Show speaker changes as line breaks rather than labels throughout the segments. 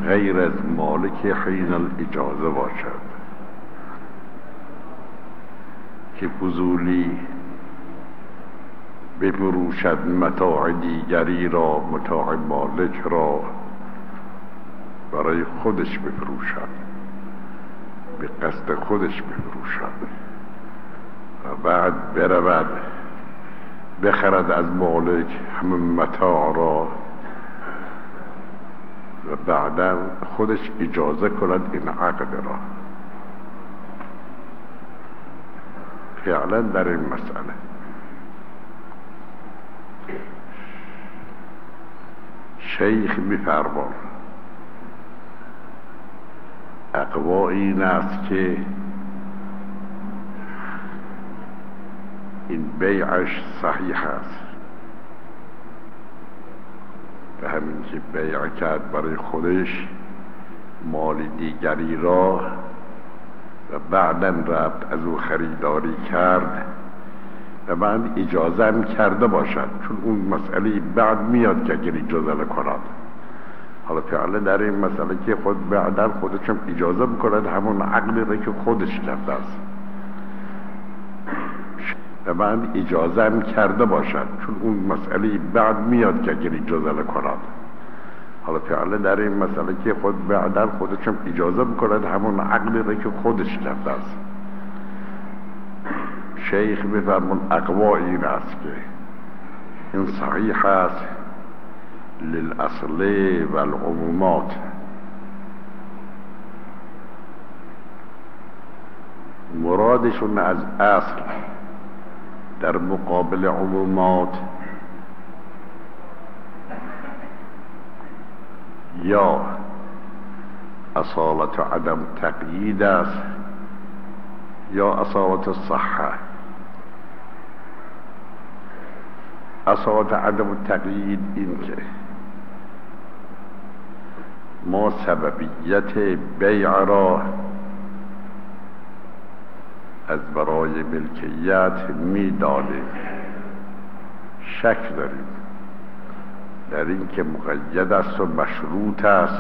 غیر از مالک حین الاجازه باشد که فضولی بفروشد متاع دیگری را، متاع مالک را برای خودش بفروشد، به قصد خودش بفروشد و بعد برود بخرد از مالک همه متاع را و بعدا خودش اجازه کند این عقد را. فعلا در این مسئله شیخ می‌فرماید اقوا این است که این بیعش صحیح است، به همین که بیع کرد برای خودش مال دیگری را و بعداً رفت از او خریداری کرد و بعد اجازه هم کرده باشد، چون اون مسئله بعد میاد که اگر اجازه نکند. حالا فعلا در این مسئله که خود بعداً خودش هم اجازه میکند همون عقلی را که خودش کرده است و بعد اجازه هم کرده باشد، چون اون مسئله بعد میاد که اگر اجازه نکند. حالا فعلا در این مسئله که خود بعداً خودش هم اجازه میکند همون عقلی را که خودش کرده است. شیخ می‌فرماید اقوا این است که این صحیح است للاصل و العمومات، مرادشون از اصل در مقابل عمومات یا اصالت عدم تقیید است یا اصالت صحه. اصالت عدم تقیید این که ما سببیت بیع را از برای ملکیت می‌دانیم، شک داریم در این که مقید است و مشروط است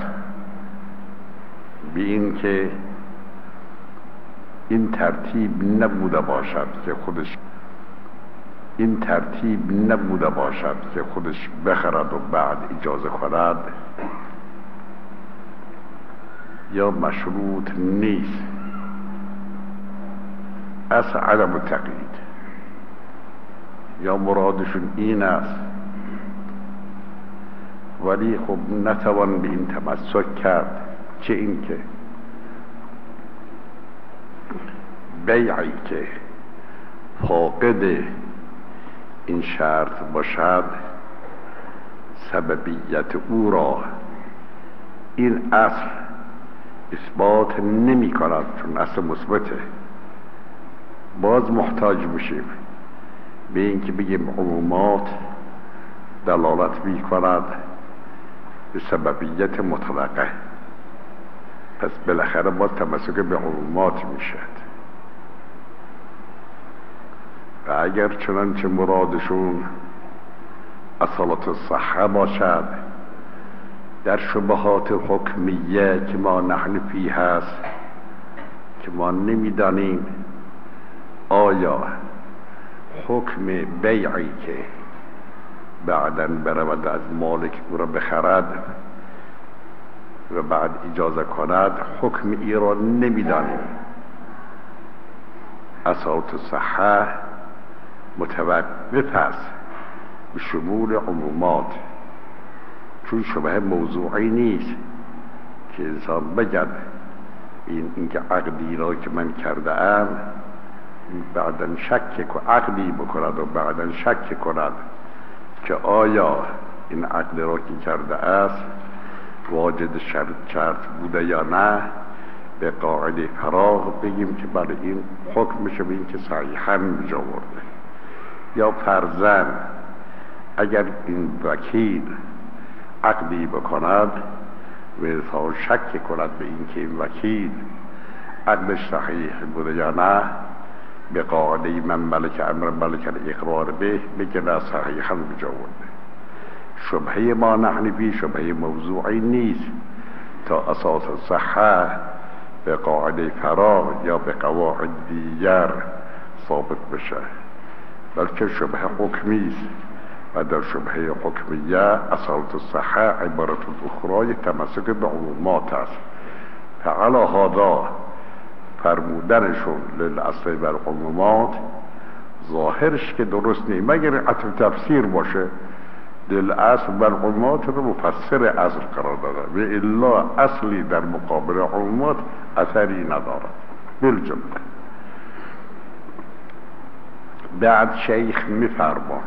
به این که این ترتیب نبوده باشد که خودش بخرد و بعد اجازه کند، یا مشروط نیست. اصل عدم تقیید یا مرادشون این است، ولی خب نتوان به این تمسک کرد، چه این که بیعی که فاقد این شرط باشد سببیت او را این اصل اثبات نمی کند، چون اصل مثبته. باز محتاج میشیم به این که بگیم عمومات دلالت می کند به سببیت مطلقه، پس بالاخره باز تمسک به عمومات میشد. و اگر چنانچه مرادشون اصالت صحه باشد در شبهات حکمیه که ما نحن فیه هست، که ما نمیدانیم آیا حکم بیعی که بعداً برود از مالک او را بخرد و بعد اجازه کند، حکم ای را نمیدانیم. اصالت صحه متوقف است به شمول عمومات، چون شبه موضوعی نیست که انسان بگد اینکه عقدی را که من کرده ام بعداً عقدی بکند و بعداً شک کند که آیا این عقد را که کرده است واجد شرط بوده یا نه. به قاعده فراغ بگیم که برای این حکمش به این که صحیحاً جا ورده. یا فرضاً اگر این وکیل عقدی بکند و انسان شک کند به این که این وکیل عقدش صحیح بوده یا نه، به قاعده من ملک امر ملک الاقرار به بگه نه صحیحاً بجا ورده. شبهه ما نحن فی شبهه موضوعی نیست، تا اساس صحه به قاعده فراغ یا به قواعد دیگر ثابت بشه، بلکه شبهه حکمی است و در شبهه حکمیه اصالت صحه عبارت اخرى تمسک به عمومات است. فعلا هذا فرمودنشون للاصل بر عمومات ظاهرش که درست نیست، مگر عطف تفسیر باشه. للاصل بر عمومات رو مفسر اصل قرار داده و الا اصلی در مقابل عمومات اثری ندارد بالجمله. بعد شیخ میفرما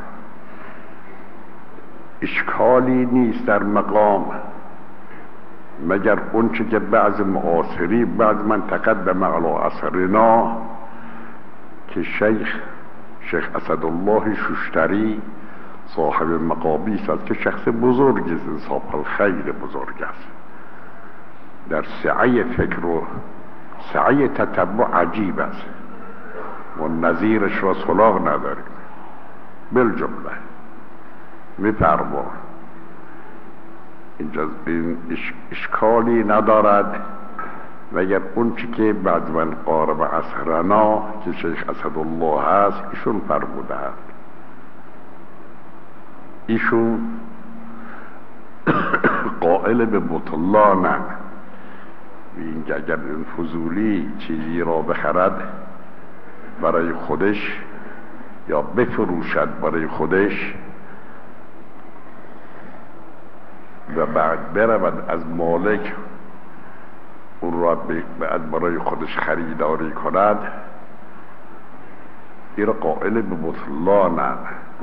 اشکالی نیست در مقام مگر اونچه که بعض معاصری بعض من تقدم علی اثرنا که شیخ اسدالله شوشتری صاحب مقابیس است که شخص بزرگی است، انصاف الخیر بزرگ است، در سعی فکر و سعی تتبع عجیب است و نظیرش را سراغ نداریم. بالجمله میفرما اینجا این اشکالی ندارد مگر اون چی که بعد من قارب اثرنا که شیخ اسدالله هست ایشون فرموده هست. ایشون قائل به بطلانن، اینکه اگر این فضولی چیزی را بخرد برای خودش یا بفروشد برای خودش و بعد برود از مالک اون را بعد برای خودش خریداری کند، این را قائل به بطلانن.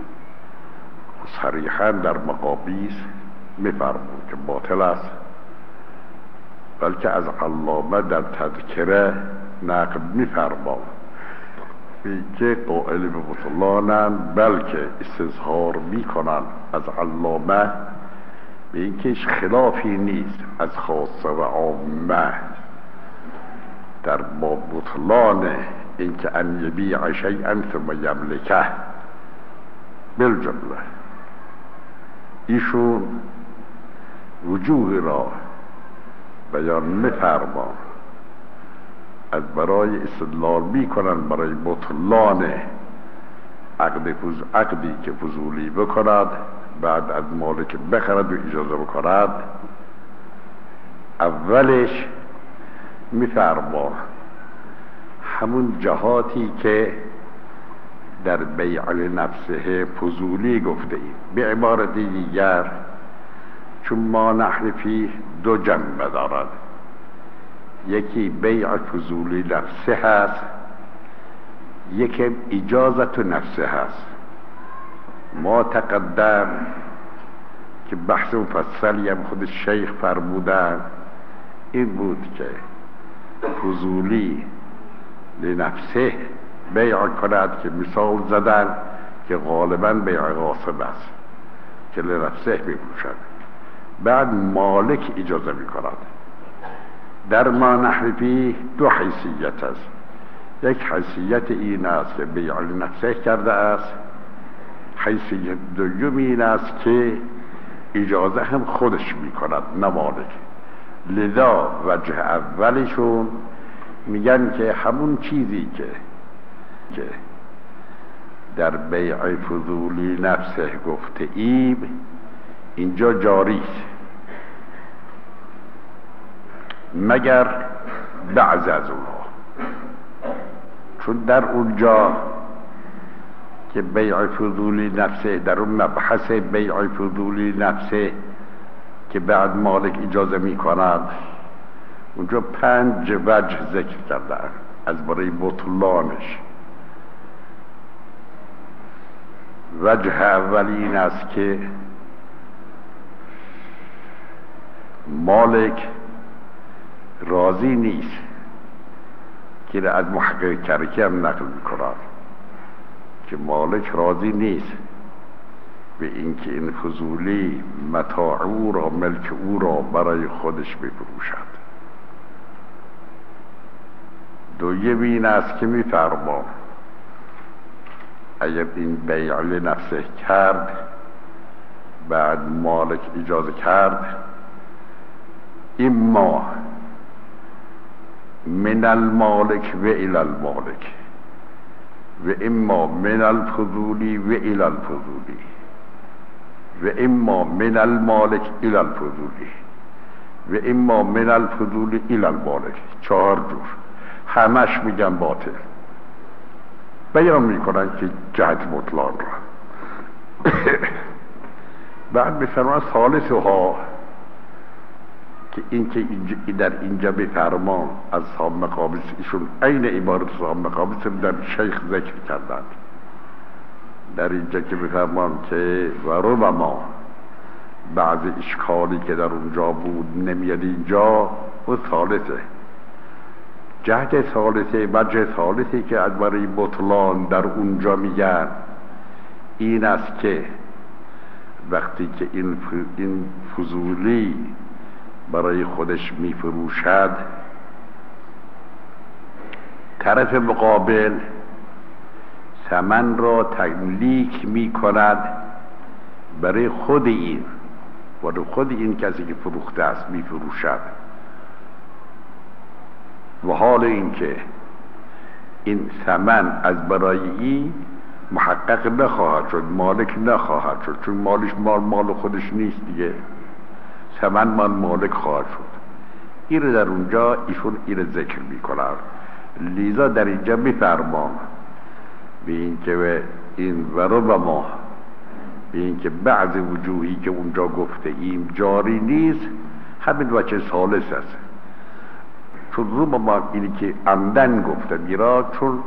صریحا در مقابیس میفرمود که باطل است، بلکه از علامه در تذکره نقل میفرماد که قائل به بطلانن، بلکه استظهار میکنن از علامه به اینکه خلافی نیست از خاصه و عامه در باب بطلان اینکه ان یبیع شیئا ثم یملکه. بالجمله ایشون وجوه را بیان می‌فرما از برای استدلال می‌کنند برای بطلان عقدی که فضولی بکند بعد از مالک بخرد و اجازه بکند. اولش می‌فرما همون جهاتی که در بیع لنفسه فضولی گفته ایم. به عبارت دیگر چون ما نحن فیه دو جنبه دارد، یکی بیع فضولی نفسه هست، یکی اجازت نفسه هست. ما تقدم که بحث مفصلی هم خود شیخ فرمودن این بود که فضولی لنفسه بیع کند که مثال زدن که غالبا بیع غاصب است که لنفسه می‌فروشد، بعد مالک اجازه می‌کند. در ما نحن فیه دو حیثیت است، یک حیثیت این است که بیع لنفسه کرده است، حیثیت دوم این است که اجازه هم خودش می‌کند نه مالک. لذا وجه اولشون میگن که همون چیزی که در بیع فضولی نفسه گفته ایم اینجا جاری است، مگر بعض از اونها، چون در اونجا که بیع فضولی نفسه در اون مبحث بیع فضولی نفسه که بعد مالک اجازه می کند اونجا 5 وجه ذکر کردن از برای بطلانش. وجه اول این است که مالک راضی نیست که از محقق کرکی هم نقل می‌کند که مالک راضی نیست به اینکه این فضولی متاع او را ملک او را برای خودش بفروشد. دوم این است که می‌فرما اگر این بیع لنفسه کرد بعد مالک اجازه کرد اما من المالک و الی المالک و اما من الفضولی و الی الفضولی و اما من المالک الی الفضولی و اما من الفضولی الی المالک. 4 جور، همش میگن باطل، بیان میکنن که جهت مطلق را. بعد میفرمان ثالثها، که این که در اینجا بفرمان از صاحب مقابس، ایشون عین عبارت صاحب مقابس در شیخ ذکر کردند در اینجا که بفرمان که و ربما بعض اشکالی که در اونجا بود نمیاد اینجا، و ثالثه جهت ثالثه، وجه ثالثی که از برای بطلان در اونجا میگن این است که وقتی که این فضولی برای خودش میفروشد، طرف مقابل ثمن را تملیک میکند برای خود این، برای خود این کسی که فروخته است میفروشد، و حال این که این ثمن از برای این محقق نخواهد شد، مالک نخواهد شد، چون مالش مال خودش نیست دیگه، ثمن مالک خواهد شد. این رو در اونجا ایشون این رو ذکر میکنن. لیزا در اینجا میفرمان به این که این وربما، به این که بعض وجوهی که اونجا گفته ایم جاری نیست، همین وجه ثالث است. چون ربما اینی که عمدن گفته میرا، چون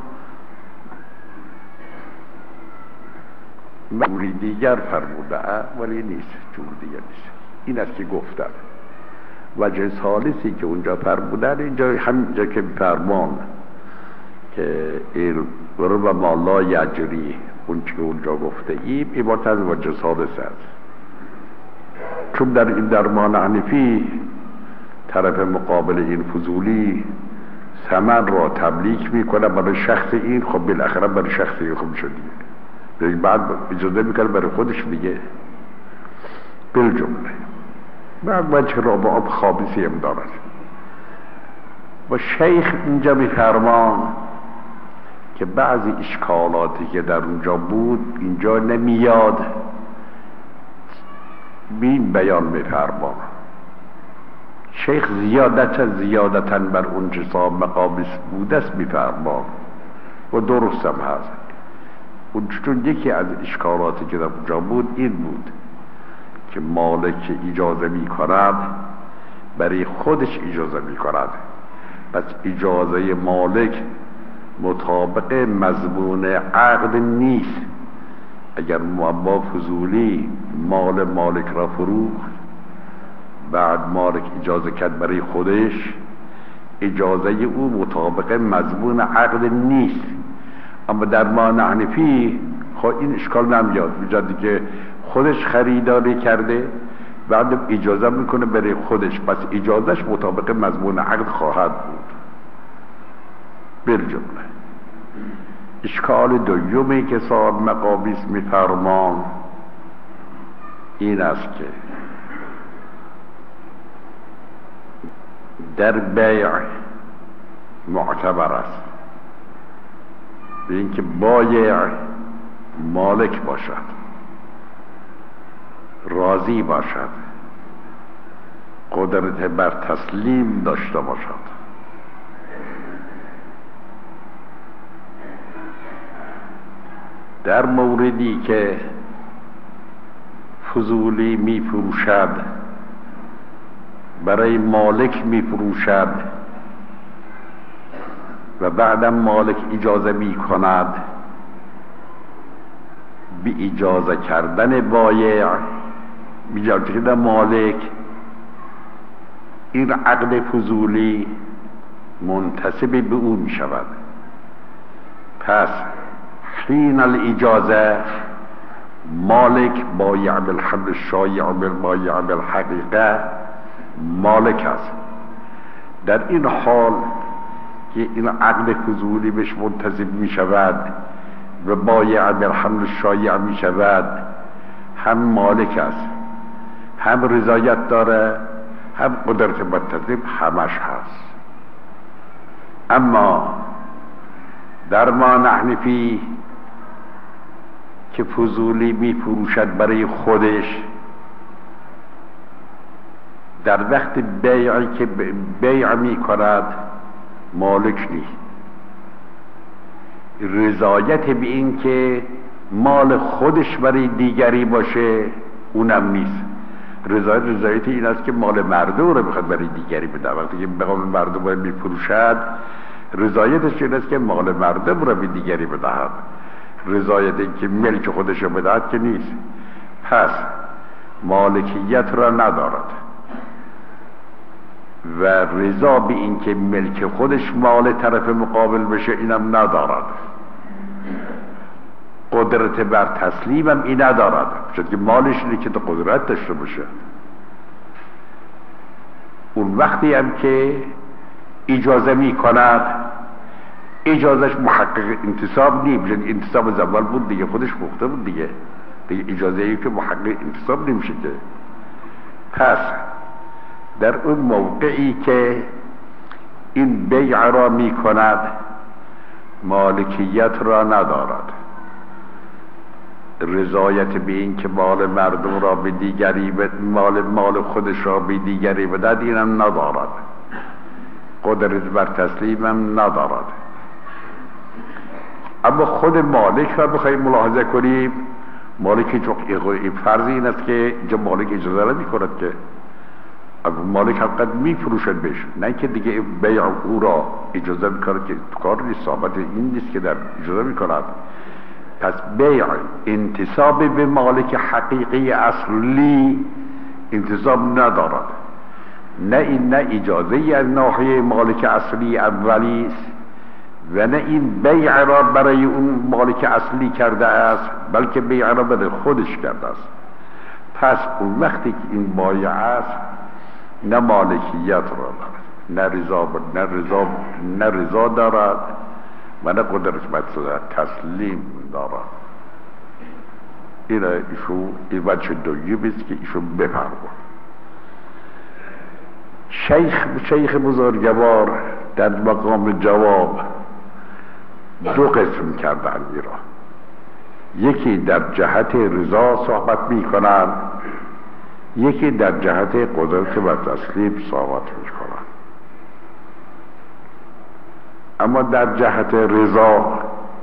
جوری دیگر فرموده ولی نیست، جور دیگر نیست، این است که گفتن. وجه ثالثی که اونجا فرمودن، اینجا همینجا که فرمان که این ربما لا یجری، اون که اونجا گفته ایم عبارت از وجه ثالث است. چون در این درمان حنفی طرف مقابل این فضولی ثمن را تملیک میکنه برای شخص این، خب بالاخره برای شخص این خب شدیه، بعد اجازه میکنه برای خودش میگه بالجمله. بعد وجه رابعه خابیسی هم دارد. و شیخ اینجا میفرمان که بعضی اشکالاتی که در اونجا بود اینجا نمیاد، بین بیان میفرمان. شیخ زیادتا بر اون چه صاحب مقابس بود است میفرمان و درست هم هست. چون یکی از اشکالاتی که در اونجا بود این بود که مالک اجازه می کند برای خودش اجازه می کند، پس اجازه مالک مطابق مضمون عقد نیست. اگر با فضولی مال مالک را فروخت، بعد مالک اجازه کرد برای خودش، اجازه او مطابق مضمون عقد نیست. اما در ما حنفی خب این اشکال نمیاد، میجادی که خودش خریداری کرده، بعد اجازه میکنه برای خودش، پس اجازهش مطابق مضمون عقد خواهد بود. بالجمله اشکال دومی که صاحب مقابیس میفرمان این است که در بیع معتبر است به اینکه بایع مالک باشد، راضی باشد، قدرت بر تسلیم داشته باشد. در موردی که فضولی می فروشد، برای مالک می فروشد و بعدم مالک اجازه می کند، بی اجازه کردن بایع اجازه کردن مالک، این عقد فضولی منتسب به او می شود. پس حین الاجازه مالک بایع بالحمل الشایع بالبایع بالحقیقه مالک است. در این حال که این عقد فضولی بهش منتسب می شود و بایع بالحمل الشایع می شود، هم مالک است، هم رضایت داره، هم قدرت بر تسلیم همش هست. اما در ما نحن فی که فضولی می فروشد برای خودش، در وقت بیعی که بیع می کند مالک نیست. رضایت به این که مال خودش برای دیگری باشه اونم نیست. رضایت این است که مال مردم رو بخواد برای دیگری بده. وقتی که به قول مردم رو می فروشد، رضایتش این است که مال مردم رو به دیگری بدهد. رضایت این که ملک خودش رو بدهد که نیست. پس مالکیت را ندارد و رضا به این که ملک خودش مال طرف مقابل بشه اینم ندارد. قدرت بر تسلیمم این ندارد، چون که مالش اینه که تو قدرت داشته باشه. اون وقتی هم که اجازه می کند، اجازهش محقق انتصاب نیست. انتصاب از اول بود دیگه، خودش گفته بود دیگه اجازه ای که محقق انتصاب نمیشه که. پس در اون موقعی که این بیع را می کند مالکیت را ندارد. رضایت به این که مال مردم را به دیگری مال خودش را به دیگری بدهد اینم ندارد. قدرت بر تسلیمم ندارد. اما خود مالک را بخواهیم ملاحظه کنیم، مالک چون فرض این است که اینجا مالک اجازه را می کند که مالک حقیقت می فروشد بهش، نه که دیگه بیع او را اجازه می کند که کار نیست. ثابت این نیست که در اجازه می کند. پس بیع انتصاب به مالک حقیقی اصلی انتصاب ندارد. نه اجازه از ناحیه مالک اصلی اولی است و نه این بیع را برای اون مالک اصلی کرده است، بلکه بیع را برای خودش کرده است. پس اون وقتی که این بایع است نه مالکیت را دارد، نه رضا دارد و نه قدرت بر تسلیم دارد. این وجه دویی است که ایشون بفرمود. شیخ بزرگوار در مقام جواب دو قسم کردن میرا. یکی در جهت رضا صحبت میکنن، یکی در جهت قدرت و تسلیم صحبت میکنن. اما در جهت رضا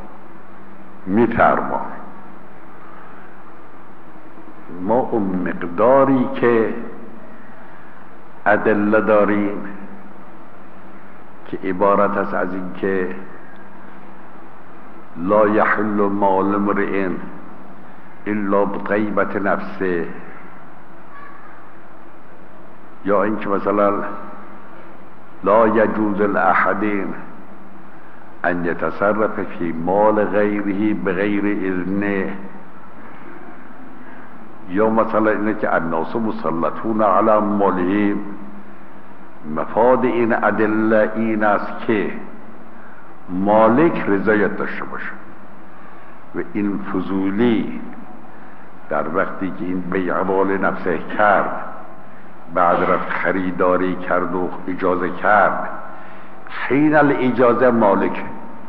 میفرما ما اون مقداری که ادله داریم که عبارت است از این که لا یحل مال امرئ الا بطیبت نفسه، یا اینکه مثلا لا یجوز لاحد ان یتصرف فی مال غیره بغیر اذنه، یا مثلا اینه که الناس مسلطون علی اموالهم. مفاد این ادله این است که مالک رضایت داشته باشه و این فضولی در وقتی که این بیع مال نفسه کرد، بعد رفت خریداری کرد و اجازه کرد، حین الاجازه مالک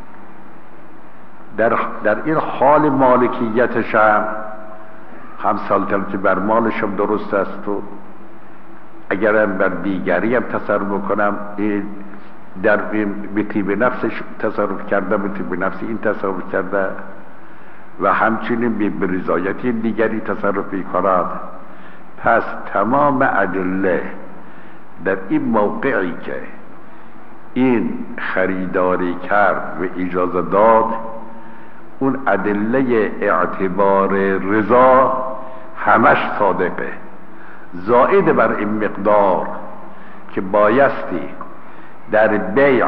در این حال مالکیتش هم سلطنتی بر مالش هم درست است و اگرم بر دیگری هم تصرف کنم در به طیب نفسش تصرف کرده، به طیب نفسی این تصرف کرده و همچنین به رضایتی دیگری تصرفی کند. پس تمام ادله در این موقعی که این خریداری کرد و اجازه داد، اون ادله اعتبار رضا همش صادقه، زائد بر این مقدار که بایستی در بیع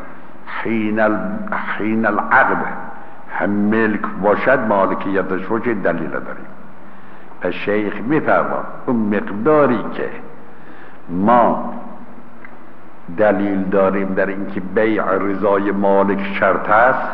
حین العقد هم ملک باشد، مالکیتش رو چه دلیل داریم. پس شیخ میفرماد اون مقداری که ما دلیل داریم در اینکه بیع رضای مالک شرط است،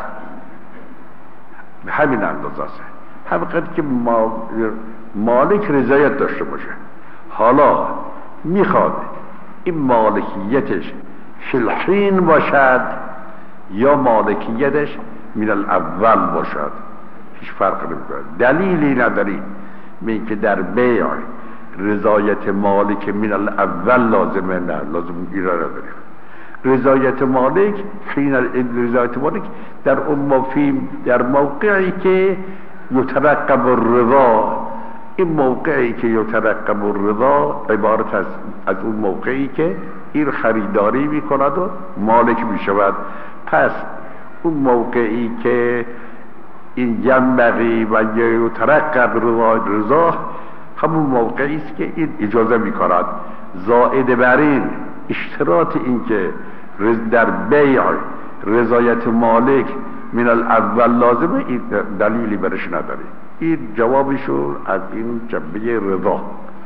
همین اندازه است. همینقدر که مالک رضایت داشته باشه. حالا میخواد این مالکیتش فی الحین باشد یا مالکیتش من الاول باشد، هیچ فرق نمیکنه. دلیلی نداری به اینکه در بیع رضایت مالک من الاول لازمه، نه لازم ایران نداریم. رضایت مالک رضایت مالک در اون مفهوم در موقعی که یترقب الرضا، این موقعی که یترقب الرضا عبارت از اون موقعی که این خریداری میکند و مالک میشود. پس اون موقعی که این ینبغی و یترقب رضا همون موقعی است که این اجازه میکند. زائد بر این اشتراط این که در بیع رضایت مالک من الاول لازمه، این دلیلی برش نداره. این جوابشون از این جنبه رضا.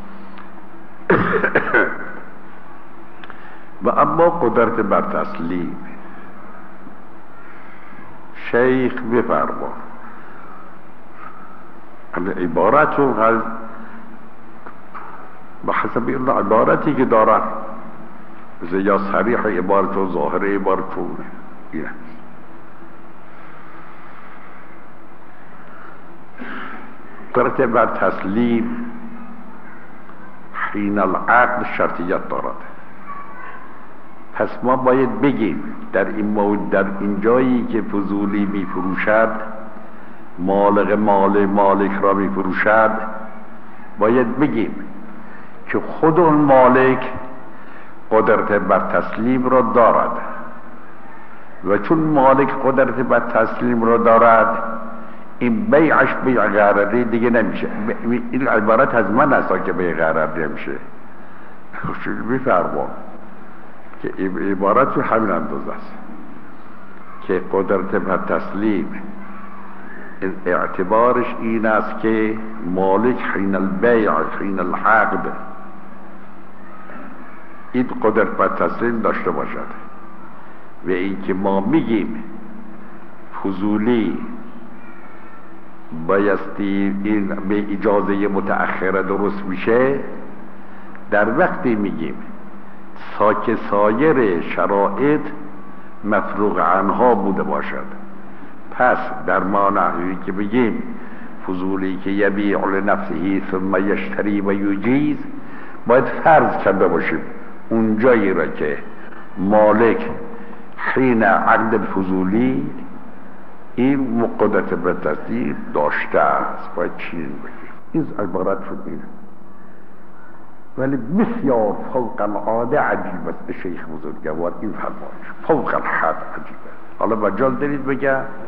و اما قدرت بر تسلیم، شیخ بفرما عبارتون از بحسب این عبارتی که دارن یا صریح عبارت و ظاهر عبارتون اینه. قدرت بر تسلیم حین العقد شرطیت دارد. پس ما باید بگیم در این جایی که فضولی می فروشد، مالک را می فروشد، باید بگیم که خود اون مالک قدرت بر تسلیم را دارد و چون مالک قدرت بر تسلیم را دارد این بیعش بیع غرری دیگه نمیشه. این عبارت از من است که بیع غرری نمیشه. بفرمان که عبارت همین اندازه است که قدرت بر تسلیم اعتبارش این است که مالک حین البیع حین العقد این قدرت بر تسلیم داشته باشد. و این که ما میگیم فضولی بایستی این به اجازه متأخره درست میشه، در وقتی میگیم سایر شرایط مفروغ عنها بوده باشد. پس در معنی که بگیم فضولی که یبیع لنفسه ثم یشتری و یجیز، باید فرض کرده باشیم اونجایی را که مالک حین عقد الفضولی این قدرت به تصدیق داشته است، باید چنین بگیم. این عبارت شد اینه، ولی بسیار فوق العاده عجیب است. شیخ بزرگوار این فرمایش فوق الحد عجیبه. حالا مجال دارید بگم